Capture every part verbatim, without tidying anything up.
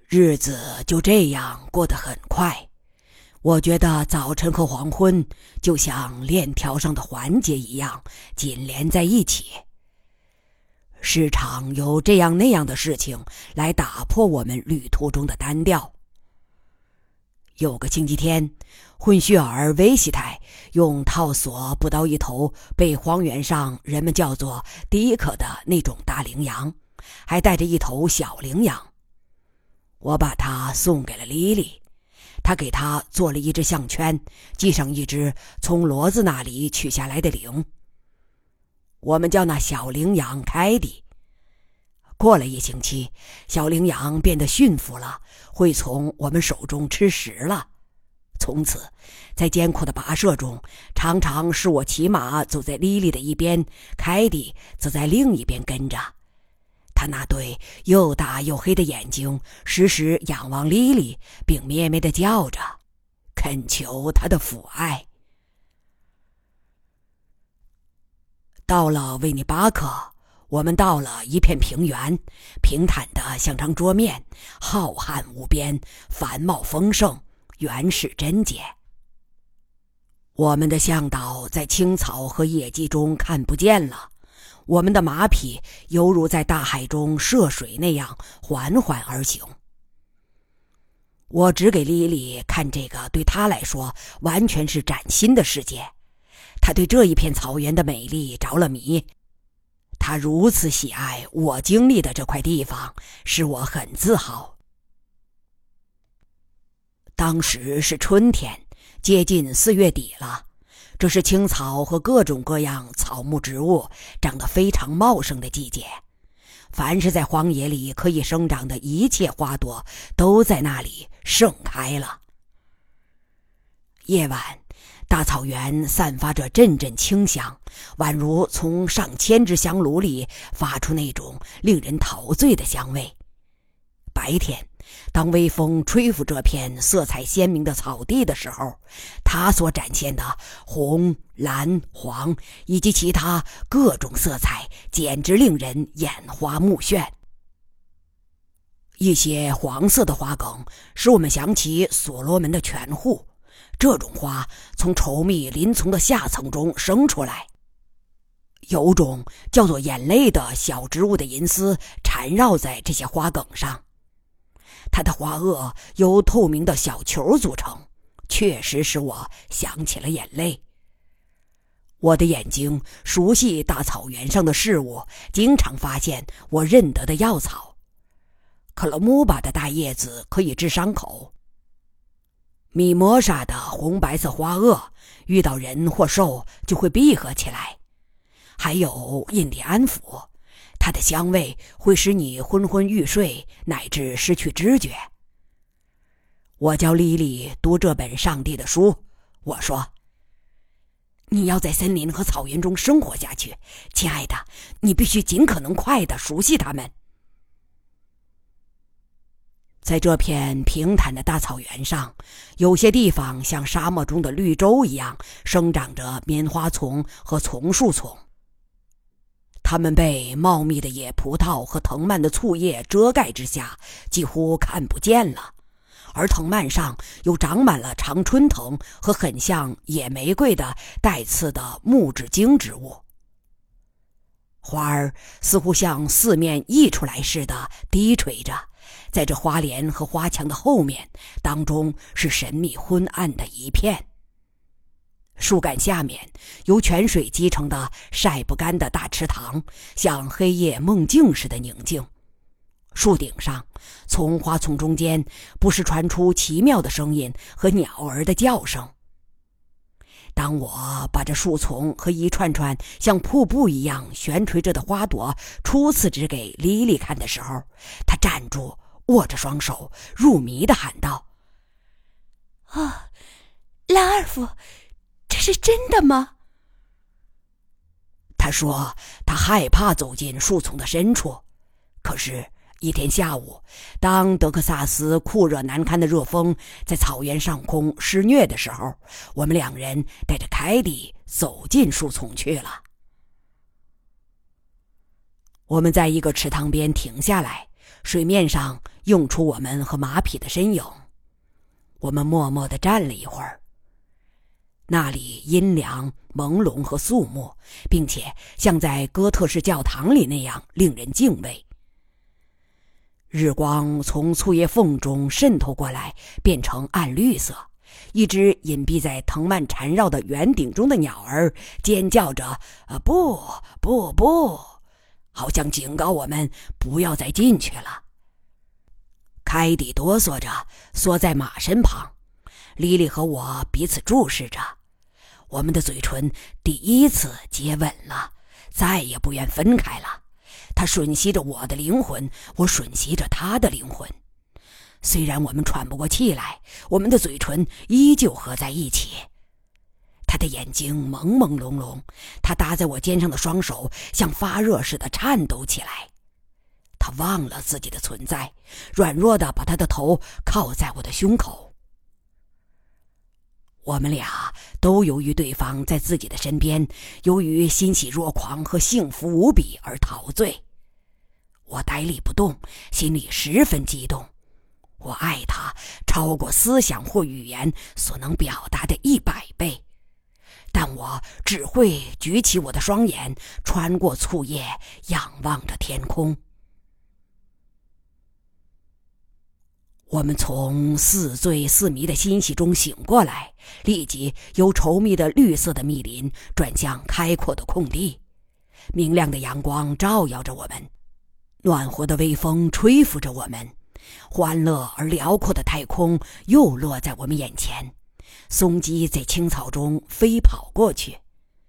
日子就这样过得很快，我觉得早晨和黄昏就像链条上的环节一样紧连在一起。时常有这样那样的事情来打破我们旅途中的单调。有个星期天，混血儿维西泰用套索捕到一头被荒原上人们叫做迪克的那种大羚羊，还带着一头小羚羊。我把它送给了莉莉，她给他做了一只项圈，系上一只从骡子那里取下来的铃。我们叫那小羚羊凯蒂。过了一星期，小羚羊变得驯服了，会从我们手中吃食了。从此，在艰苦的跋涉中，常常是我骑马走在莉莉的一边，凯蒂则在另一边跟着。他那对又大又黑的眼睛时时仰望莉莉，并咩咩地叫着，恳求她的抚爱。到了维尼巴克，我们到了一片平原，平坦的像张桌面，浩瀚无边，繁茂丰盛，原始贞洁。我们的向导在青草和野鸡中看不见了，我们的马匹犹如在大海中涉水那样缓缓而行。我只给莉莉看这个对她来说完全是崭新的世界，她对这一片草原的美丽着了迷。她如此喜爱我经历的这块地方，使我很自豪。当时是春天，接近四月底了，这是青草和各种各样草木植物长得非常茂盛的季节。凡是在荒野里可以生长的一切花朵都在那里盛开了。夜晚，大草原散发着阵阵清香，宛如从上千只香炉里发出那种令人陶醉的香味。白天，当微风吹拂这片色彩鲜明的草地的时候，它所展现的红、蓝、黄以及其他各种色彩简直令人眼花目眩。一些黄色的花梗使我们想起所罗门的泉户，这种花从稠密林丛的下层中生出来，有种叫做眼泪的小植物的银丝缠绕在这些花梗上。它的花萼由透明的小球组成，确实使我想起了眼泪。我的眼睛熟悉大草原上的事物，经常发现我认得的药草。克勒姆巴的大叶子可以治伤口，米摩莎的红白色花萼遇到人或兽就会闭合起来，还有印第安腐，它的香味会使你昏昏欲睡，乃至失去知觉。我教莉莉读这本上帝的书，我说，你要在森林和草原中生活下去，亲爱的，你必须尽可能快地熟悉它们。在这片平坦的大草原上，有些地方像沙漠中的绿洲一样生长着棉花丛和丛树丛，它们被茂密的野葡萄和藤蔓的簇叶遮盖之下，几乎看不见了，而藤蔓上又长满了常春藤和很像野玫瑰的带刺的木质茎植物。花儿似乎像四面溢出来似的低垂着，在这花帘和花墙的后面，当中是神秘昏暗的一片。树干下面由泉水积成的晒不干的大池塘，像黑夜梦境似的宁静。树顶上，从花丛中间不时传出奇妙的声音和鸟儿的叫声。当我把这树丛和一串串像瀑布一样悬垂着的花朵初次指给莉莉看的时候，她站住，握着双手，入迷地喊道：“ 哦，拉尔夫，这是真的吗？” 她说她害怕走进树丛的深处，可是一天下午，当德克萨斯酷热难堪的热风在草原上空施虐的时候，我们两人带着凯蒂走进树丛去了。我们在一个池塘边停下来， 水面上映出我们和马匹的身影。我们默默地站了一会儿，那里阴凉、朦胧和肃穆，并且像在哥特式教堂里那样令人敬畏。日光从簇叶缝中渗透过来，变成暗绿色。一只隐蔽在藤蔓缠绕的圆顶中的鸟儿尖叫着：“啊，不，不，不！”好像警告我们不要再进去了。凯蒂哆嗦着缩在马身旁，莉莉和我彼此注视着，我们的嘴唇第一次接吻了，再也不愿分开了。她吮吸着我的灵魂，我吮吸着她的灵魂。虽然我们喘不过气来，我们的嘴唇依旧合在一起。他的眼睛朦朦胧胧，他搭在我肩上的双手像发热似的颤抖起来。他忘了自己的存在，软弱地把他的头靠在我的胸口。我们俩都由于对方在自己的身边，由于欣喜若狂和幸福无比而陶醉。我呆立不动，心里十分激动。我爱他超过思想或语言所能表达的一百倍，但我只会举起我的双眼，穿过簇叶，仰望着天空。我们从似醉似迷的欣喜中醒过来，立即由稠密的绿色的密林转向开阔的空地。明亮的阳光照耀着我们，暖和的微风吹拂着我们，欢乐而辽阔的太空又落在我们眼前，松鸡在青草中飞跑过去。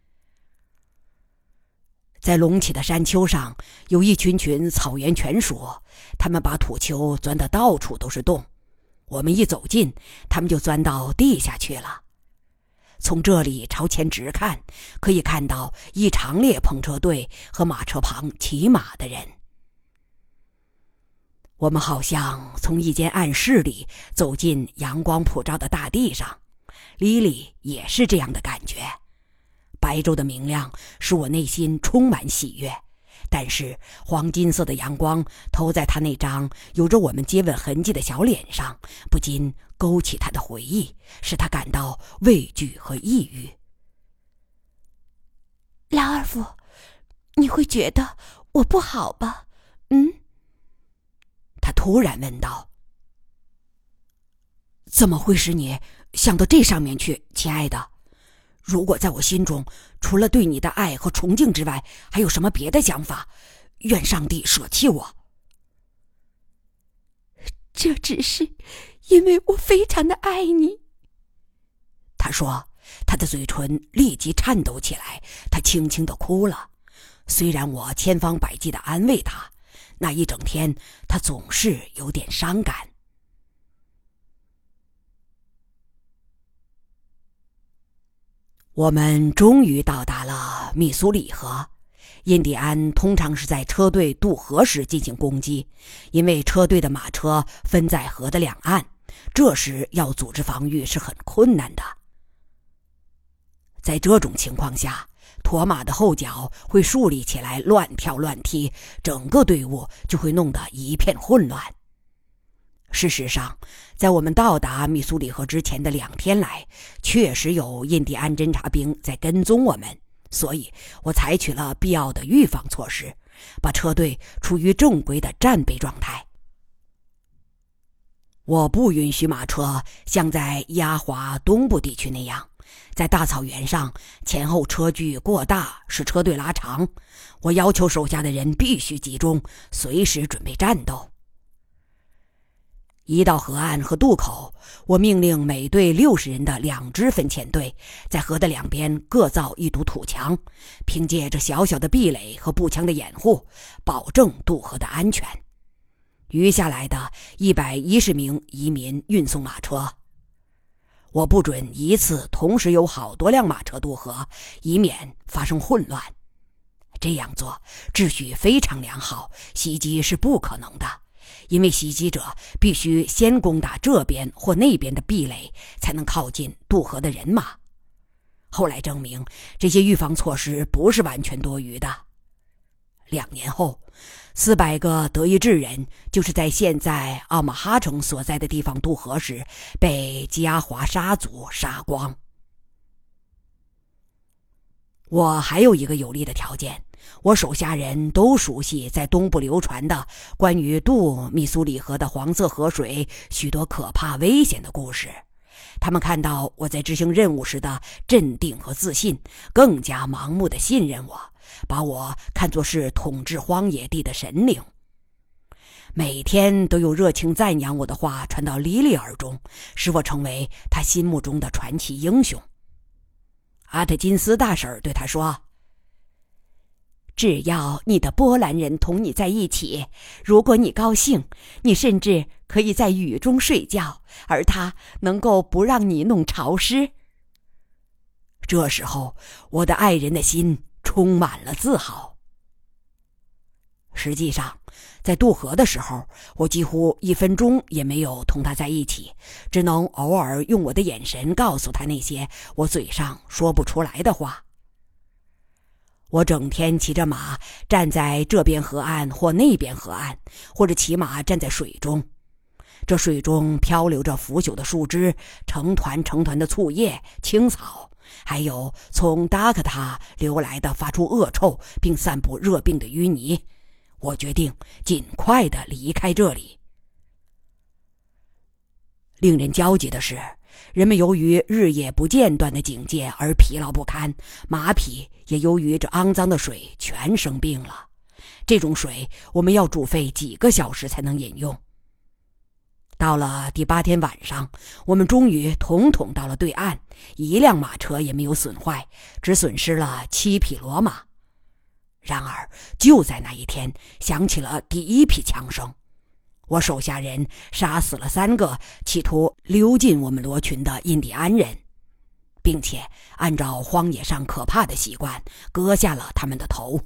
在隆起的山丘上有一群群草原犬鼠，它们把土丘钻得到处都是洞，我们一走近，它们就钻到地下去了。从这里朝前直看，可以看到一长列篷车队和马车旁骑马的人。我们好像从一间暗室里走进阳光普照的大地上，莉莉也是这样的感觉。白昼的明亮使我内心充满喜悦，但是黄金色的阳光投在她那张有着我们接吻痕迹的小脸上，不禁勾起她的回忆，使她感到畏惧和抑郁。 拉尔夫，你会觉得我不好吧？嗯？ 他突然问道。怎么会使你想到这上面去，亲爱的？如果在我心中除了对你的爱和崇敬之外，还有什么别的想法，愿上帝舍弃我。 这只是因为我非常的爱你。 他说，他的嘴唇立即颤抖起来，他轻轻地哭了。虽然我千方百计地安慰他，那一整天他总是有点伤感。我们终于到达了密苏里河。印第安通常是在车队渡河时进行攻击，因为车队的马车分在河的两岸，这时要组织防御是很困难的。在这种情况下，驮马的后脚会竖立起来乱跳乱踢，整个队伍就会弄得一片混乱。事实上，在我们到达密苏里河之前的两天来，确实有印第安侦察兵在跟踪我们，所以我采取了必要的预防措施，把车队处于正规的战备状态。我不允许马车像在压华东部地区那样，在大草原上前后车距过大，使车队拉长。我要求手下的人必须集中，随时准备战斗。一到河岸和渡口，我命令每队六十人的两支分遣队在河的两边各造一堵土墙，凭借着小小的壁垒和步枪的掩护，保证渡河的安全。余下来的一百一十名移民运送马车，我不准一次同时有好多辆马车渡河，以免发生混乱。这样做秩序非常良好，袭击是不可能的，因为袭击者必须先攻打这边或那边的壁垒，才能靠近渡河的人马。后来证明，这些预防措施不是完全多余的。 两年后，四百个德意志人就是在现在奥马哈城所在的地方渡河时被基阿华沙族杀光。我还有一个有利的条件，我手下人都熟悉在东部流传的关于渡密苏里河的黄色河水许多可怕危险的故事。他们看到我在执行任务时的镇定和自信，更加盲目地信任我，把我看作是统治荒野地的神灵。每天都有热情赞扬我的话传到莉莉耳中，使我成为他心目中的传奇英雄。阿特金斯大婶对他说：只要你的波兰人同你在一起，如果你高兴，你甚至可以在雨中睡觉，而他能够不让你弄潮湿。这时候，我的爱人的心充满了自豪。实际上，在渡河的时候，我几乎一分钟也没有同他在一起，只能偶尔用我的眼神告诉他那些我嘴上说不出来的话。我整天骑着马站在这边河岸或那边河岸，或者骑马站在水中。这水中漂流着腐朽的树枝，成团成团的醋叶、青草，还有从达克塔流来的发出恶臭并散布热病的淤泥。我决定尽快地离开这里。令人焦急的是，人们由于日夜不间断的警戒而疲劳不堪，马匹也由于这肮脏的水全生病了。这种水我们要煮沸几个小时才能饮用。到了第八天晚上，我们终于统统到了对岸，一辆马车也没有损坏，只损失了七匹骡马。然而就在那一天，响起了第一批枪声。我手下人杀死了三个企图溜进我们罗群的印第安人，并且按照荒野上可怕的习惯割下了他们的头。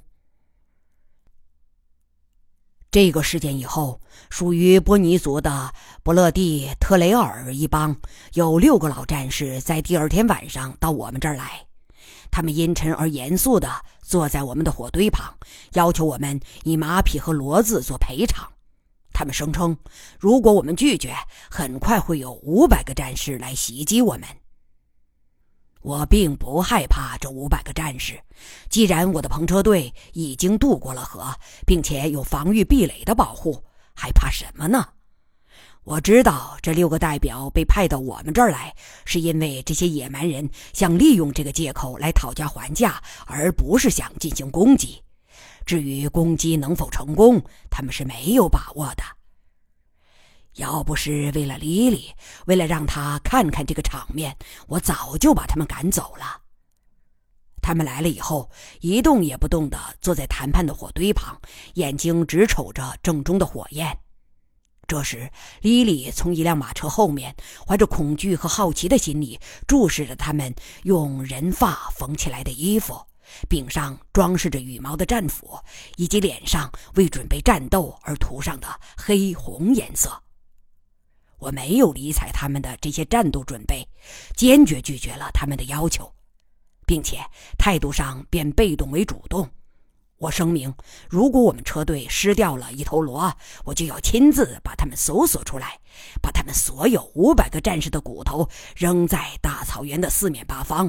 这个事件以后，属于波尼族的伯勒蒂特雷尔一帮有六个老战士在第二天晚上到我们这儿来。他们阴沉而严肃地坐在我们的火堆旁，要求我们以马匹和骡子做赔偿。他们声称，如果我们拒绝，很快会有五百个战士来袭击我们。我并不害怕这五百个战士，既然我的篷车队已经渡过了河，并且有防御壁垒的保护，还怕什么呢？我知道这六个代表被派到我们这儿来，是因为这些野蛮人想利用这个借口来讨价还价，而不是想进行攻击。至于攻击能否成功，他们是没有把握的。要不是为了莉莉，为了让她看看这个场面，我早就把他们赶走了。他们来了以后，一动也不动地坐在谈判的火堆旁，眼睛直瞅着正中的火焰。这时，莉莉从一辆马车后面，怀着恐惧和好奇的心理，注视着他们用人发缝起来的衣服，柄上装饰着羽毛的战斧，以及脸上为准备战斗而涂上的黑红颜色。我没有理睬他们的这些战斗准备，坚决拒绝了他们的要求，并且态度上便被动为主动。我声明，如果我们车队失掉了一头骡，我就要亲自把他们搜索出来，把他们所有五百个战士的骨头扔在大草原的四面八方。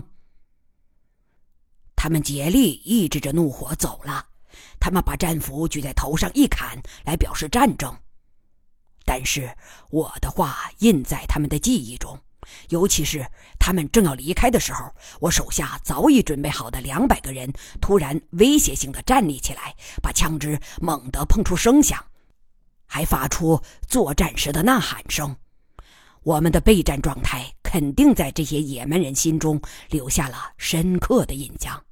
他们竭力抑制着怒火走了，他们把战斧举在头上一砍，来表示战争。但是我的话印在他们的记忆中，尤其是他们正要离开的时候，我手下早已准备好的两百个人突然威胁性地站立起来，把枪支猛地碰出声响，还发出作战时的呐喊声。我们的备战状态肯定在这些野蛮人心中留下了深刻的印象。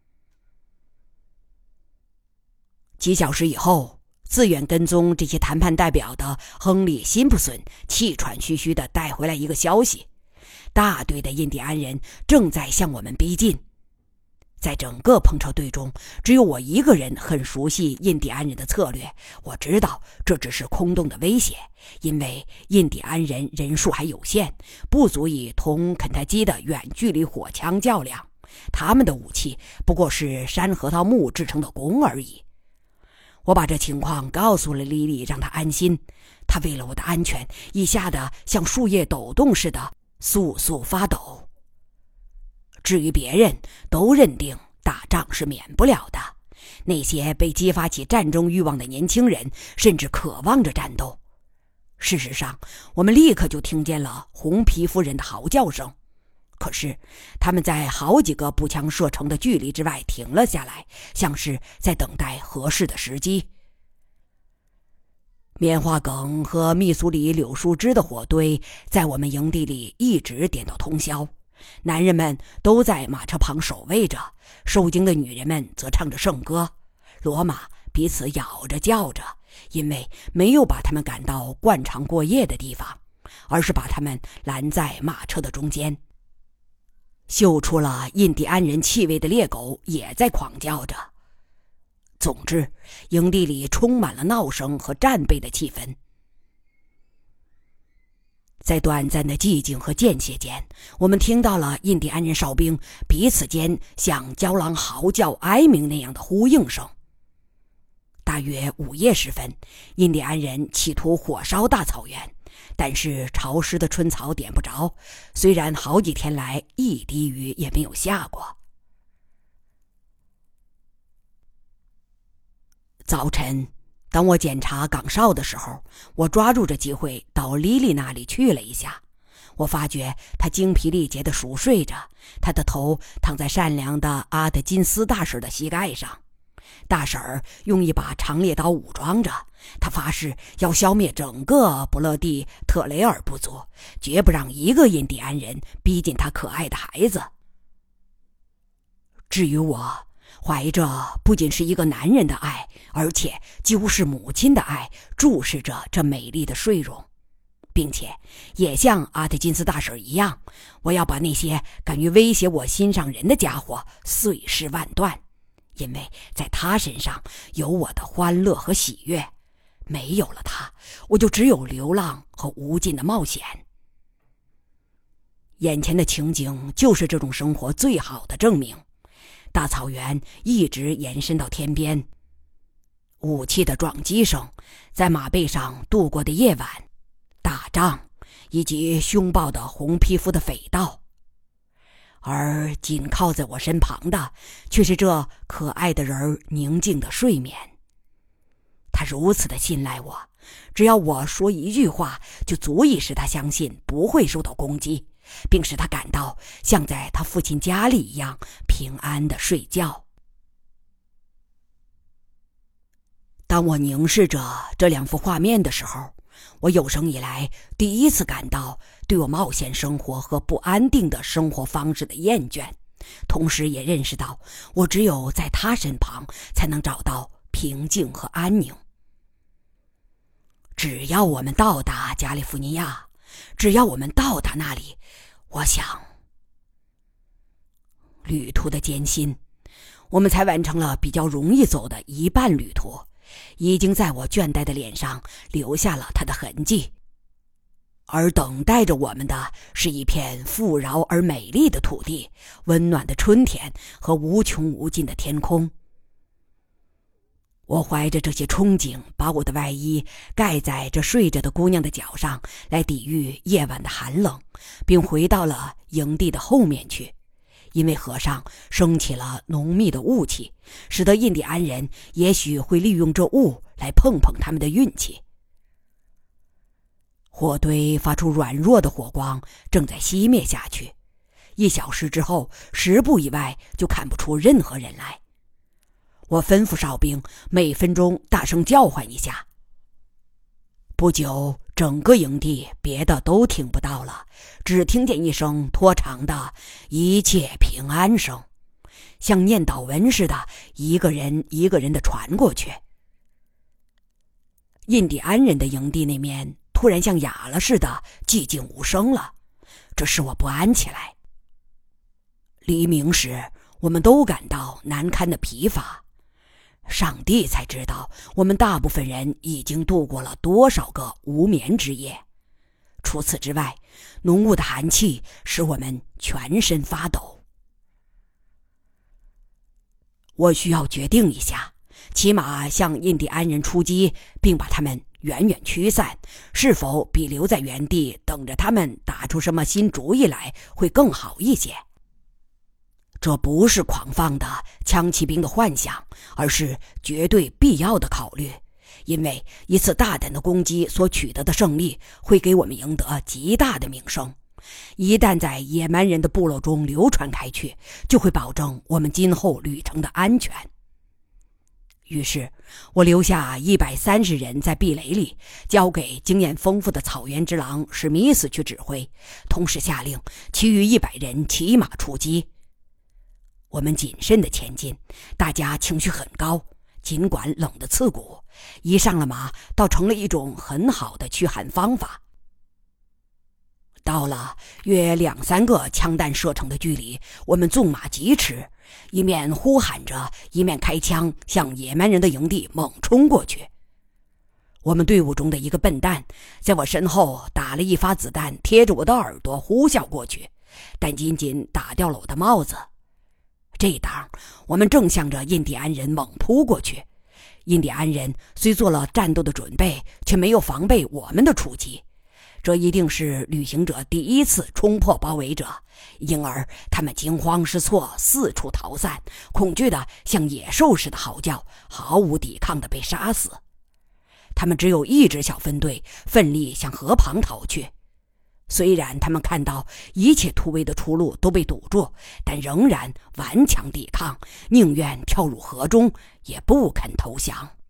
几小时以后，自愿跟踪这些谈判代表的亨利·辛普森气喘吁吁地带回来一个消息：大队的印第安人正在向我们逼近。在整个篷车队中，只有我一个人很熟悉印第安人的策略。我知道这只是空洞的威胁，因为印第安人人数还有限，不足以同肯塔基的远距离火枪较量。他们的武器不过是山核桃木制成的弓而已。 我把这情况告诉了莉莉，让她安心。她为了我的安全，已吓得像树叶抖动似的簌簌发抖。至于别人，都认定打仗是免不了的。那些被激发起战争欲望的年轻人甚至渴望着战斗。事实上，我们立刻就听见了红皮肤人的嚎叫声，可是他们在好几个步枪射程的距离之外停了下来，像是在等待合适的时机。棉花梗和密苏里柳树枝的火堆在我们营地里一直点到通宵，男人们都在马车旁守卫着，受惊的女人们则唱着圣歌，骡马彼此咬着叫着，因为没有把他们赶到惯常过夜的地方，而是把他们拦在马车的中间。嗅出了印第安人气味的猎狗也在狂叫着。总之，营地里充满了闹声和战备的气氛。在短暂的寂静和间歇间，我们听到了印第安人哨兵彼此间像郊狼嚎叫哀鸣那样的呼应声。大约午夜时分，印第安人企图火烧大草原，但是潮湿的春草点不着，虽然好几天来一滴雨也没有下过。早晨，当我检查岗哨的时候，我抓住这机会到莉莉那里去了一下。我发觉她精疲力竭地熟睡着，她的头躺在善良的阿特金斯大婶的膝盖上。大婶儿用一把长猎刀武装着，她发誓要消灭整个不勒蒂特雷尔部族，绝不让一个印第安人逼近她可爱的孩子。至于我，怀着不仅是一个男人的爱，而且几乎是母亲的爱，注视着这美丽的睡容，并且也像阿特金斯大婶一样，我要把那些敢于威胁我心上人的家伙碎尸万段，因为在他身上有我的欢乐和喜悦，没有了他，我就只有流浪和无尽的冒险。眼前的情景就是这种生活最好的证明。大草原一直延伸到天边，武器的撞击声，在马背上度过的夜晚，打仗，以及凶暴的红皮肤的匪盗。而紧靠在我身旁的，却是这可爱的人宁静的睡眠。他如此的信赖我，只要我说一句话，就足以使他相信不会受到攻击，并使他感到像在他父亲家里一样平安的睡觉。当我凝视着这两幅画面的时候，我有生以来第一次感到对我冒险生活和不安定的生活方式的厌倦，同时也认识到我只有在他身旁才能找到平静和安宁。只要我们到达加利福尼亚，只要我们到达那里，我想，旅途的艰辛，我们才完成了比较容易走的一半旅途，已经在我倦怠的脸上留下了它的痕迹，而等待着我们的是一片富饶而美丽的土地，温暖的春天和无穷无尽的天空。我怀着这些憧憬，把我的外衣盖在这睡着的姑娘的脚上，来抵御夜晚的寒冷，并回到了营地的后面去，因为河上升起了浓密的雾气，使得印第安人也许会利用这雾来碰碰他们的运气。火堆发出软弱的火光，正在熄灭下去，一小时之后，十步以外就看不出任何人来。我吩咐哨兵每分钟大声叫唤一下。不久，整个营地别的都听不到了，只听见一声拖长的一切平安声，像念祷文似的，一个人一个人的传过去。印第安人的营地那面突然像哑了似的，寂静无声了，这使我不安起来。黎明时，我们都感到难堪的疲乏。上帝才知道我们大部分人已经度过了多少个无眠之夜。除此之外，浓雾的寒气使我们全身发抖。我需要决定一下， 起码向印第安人出击，并把他们远远驱散，是否比留在原地等着他们打出什么新主意来会更好一些？这不是狂放的枪骑兵的幻想，而是绝对必要的考虑。因为一次大胆的攻击所取得的胜利会给我们赢得极大的名声，一旦在野蛮人的部落中流传开去，就会保证我们今后旅程的安全。于是我留下一百三十人在壁垒里，交给经验丰富的草原之狼史密斯去指挥，同时下令其余一百人骑马出击。我们谨慎地前进，大家情绪很高，尽管冷得刺骨，一上了马倒成了一种很好的驱寒方法。到了约两三个枪弹射程的距离，我们纵马疾驰，一面呼喊着，一面开枪向野蛮人的营地猛冲过去。我们队伍中的一个笨蛋在我身后打了一发子弹，贴着我的耳朵呼啸过去，但仅仅打掉了我的帽子。这一当我们正向着印第安人猛扑过去，印第安人虽做了战斗的准备，却没有防备我们的出击。这一定是旅行者第一次冲破包围者，因而他们惊慌失措，四处逃散，恐惧的像野兽似的嚎叫，毫无抵抗的被杀死。他们只有一支小分队奋力向河旁逃去，虽然他们看到一切突围的出路都被堵住，但仍然顽强抵抗，宁愿跳入河中也不肯投降。